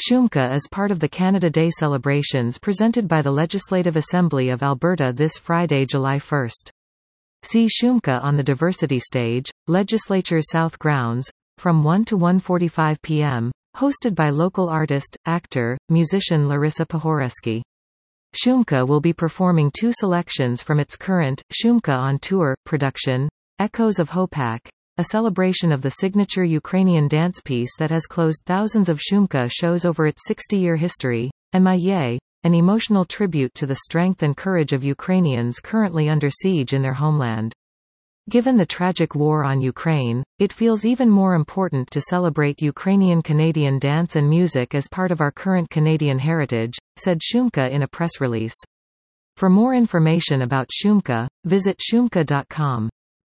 Shumka is part of the Canada Day celebrations presented by the Legislative Assembly of Alberta this Friday, July 1. See Shumka on the Diversity Stage, Legislature's South Grounds, from 1 to 1:45 p.m., hosted by local artist, actor, musician Larissa Pohoreski. Shumka will be performing two selections from its current, Shumka on Tour, production, Echoes of Hopak, a celebration of the signature Ukrainian dance piece that has closed thousands of Shumka shows over its 60-year history, and Maye, an emotional tribute to the strength and courage of Ukrainians currently under siege in their homeland. Given the tragic war on Ukraine, it feels even more important to celebrate Ukrainian-Canadian dance and music as part of our current Canadian heritage, said Shumka in a press release. For more information about Shumka, visit shumka.com.